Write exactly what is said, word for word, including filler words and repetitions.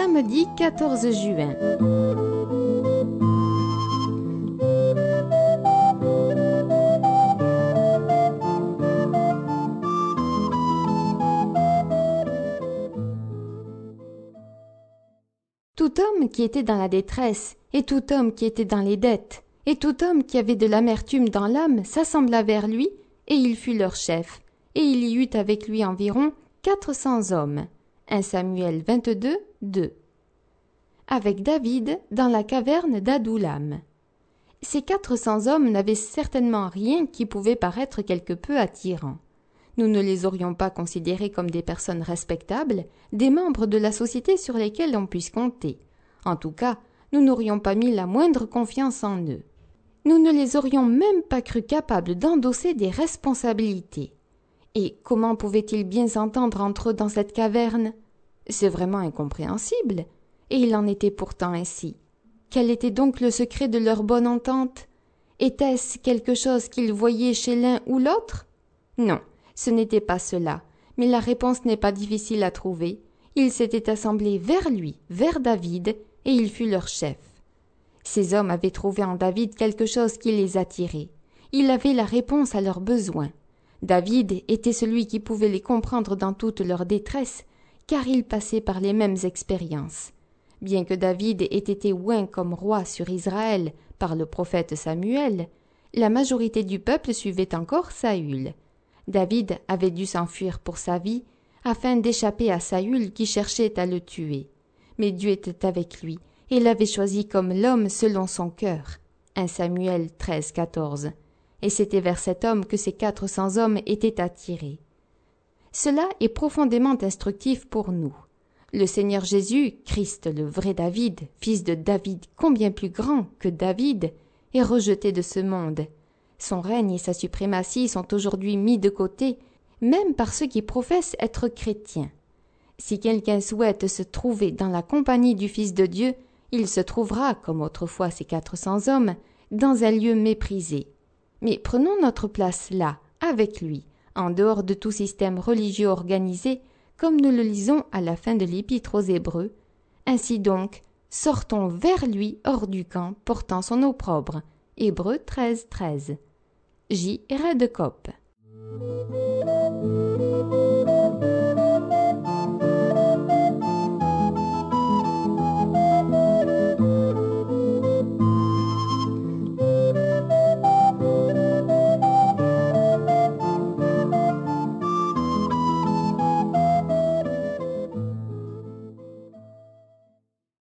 samedi quatorze juin. Tout homme qui était dans la détresse, et tout homme qui était dans les dettes, et tout homme qui avait de l'amertume dans l'âme s'assembla vers lui, et il fut leur chef. Et il y eut avec lui environ quatre cents hommes. un Samuel vingt-deux, deux. Avec David dans la caverne d'Adoulam. Ces quatre cents hommes n'avaient certainement rien qui pouvait paraître quelque peu attirant. Nous ne les aurions pas considérés comme des personnes respectables, des membres de la société sur lesquels on puisse compter. En tout cas, nous n'aurions pas mis la moindre confiance en eux. Nous ne les aurions même pas cru capables d'endosser des responsabilités. Et comment pouvaient-ils bien s'entendre entre eux dans cette caverne? C'est vraiment incompréhensible. Et il en était pourtant ainsi. Quel était donc le secret de leur bonne entente? Était-ce quelque chose qu'ils voyaient chez l'un ou l'autre? Non, ce n'était pas cela, mais la réponse n'est pas difficile à trouver. Ils s'étaient assemblés vers lui, vers David, et il fut leur chef. Ces hommes avaient trouvé en David quelque chose qui les attirait. Il avait la réponse à leurs besoins. David était celui qui pouvait les comprendre dans toute leur détresse, car il passait par les mêmes expériences. Bien que David ait été oint comme roi sur Israël par le prophète Samuel, la majorité du peuple suivait encore Saül. David avait dû s'enfuir pour sa vie, afin d'échapper à Saül qui cherchait à le tuer. Mais Dieu était avec lui, et l'avait choisi comme l'homme selon son cœur. un Samuel treize, quatorze. Et c'était vers cet homme que ces quatre cents hommes étaient attirés. Cela est profondément instructif pour nous. Le Seigneur Jésus, Christ le vrai David, fils de David combien plus grand que David, est rejeté de ce monde. Son règne et sa suprématie sont aujourd'hui mis de côté, même par ceux qui professent être chrétiens. Si quelqu'un souhaite se trouver dans la compagnie du Fils de Dieu, il se trouvera, comme autrefois ces quatre cents hommes, dans un lieu méprisé. Mais prenons notre place là, avec lui, en dehors de tout système religieux organisé, comme nous le lisons à la fin de l'Épître aux Hébreux. Ainsi donc, sortons vers lui hors du camp, portant son opprobre. Hébreux treize, treize. J. Redekop.